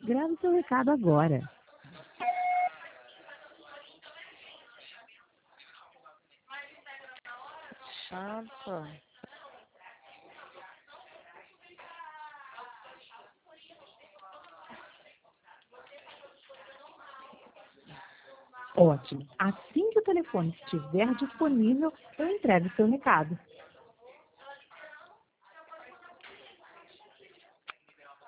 Grave seu recado agora. Chato. Ótimo. Assim que o telefone estiver disponível, eu entrego seu recado.